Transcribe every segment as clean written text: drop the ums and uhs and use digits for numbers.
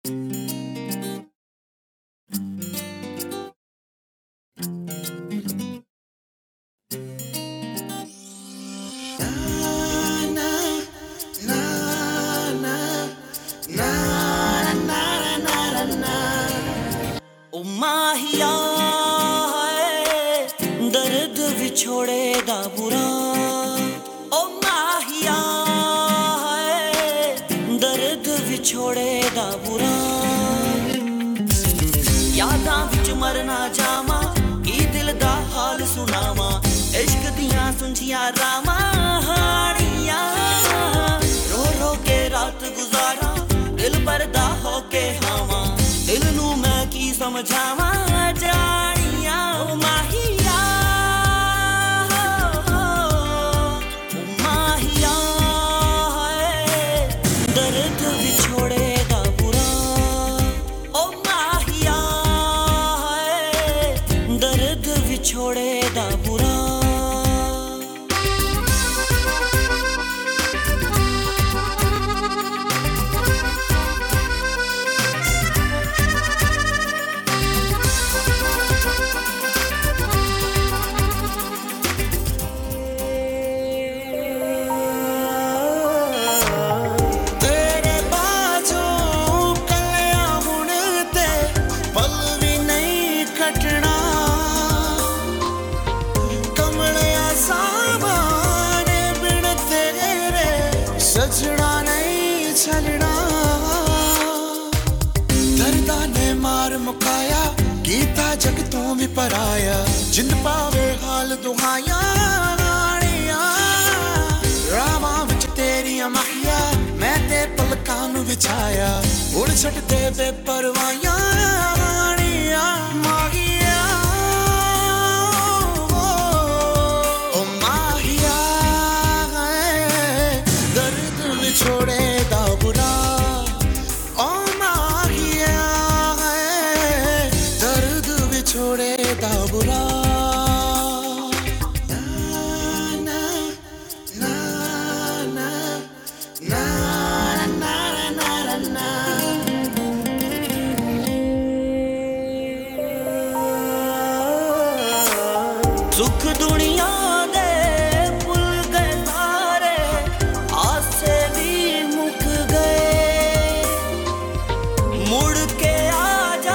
ओ माहिया दर्द विछोड़े दा बुरा। ओ माहिया दर्द विछोड़े दा बुरा। यादां विच मरना जावा की दिल दा हाल सुनावा। इश्क दियां सुंझियां रावां हानियां। रो रो के रात गुजारा दिल भरदा होके हावां। दिल नू मैं की समझावा जानिया। ओ माहिया ओ माहिया दर्द विछोड़े दा बुरा। ओ माहिया दर्द विछोड़े दा बुरा। सजना नहीं छलना दर्दा ने मार मुकाया कीता जग तू भी पराया। जिंद पावे हाल दुहाया रावां विच तेरिया माहिया मैं ते पलकां नू विछाया। उड़ छट दे बेपरवाहियां माहिया। ओ माहिया छोड़े दा बुरा। ओ माहिया दर्द विछोड़े दा बुरा। ना ना ना ना ना ना ना। सुख दुनिया दे भुल गए सारे आसे भी मुक गए। मुड़ के आजा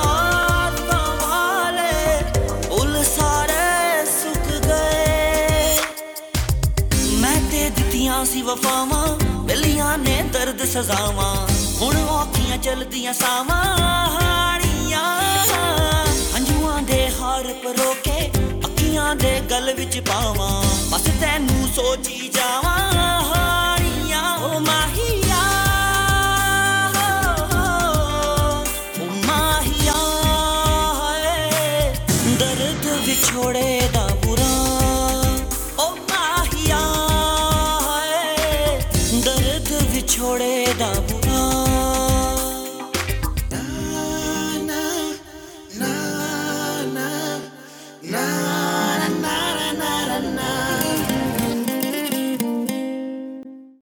संभाले भुल सारे सुख गए। मैं ते दित्तियां सी वफावां मिलियां ने दर्द सजावां। हुण औखियां चलदियां सावां हानियां। हंझुआं दे हार परो के अखियां दे गल विच पावां। बस तैनू सोची जावां हानियां। ओ माहिया ओ माहिया दर्द विछोड़े दा बुरा।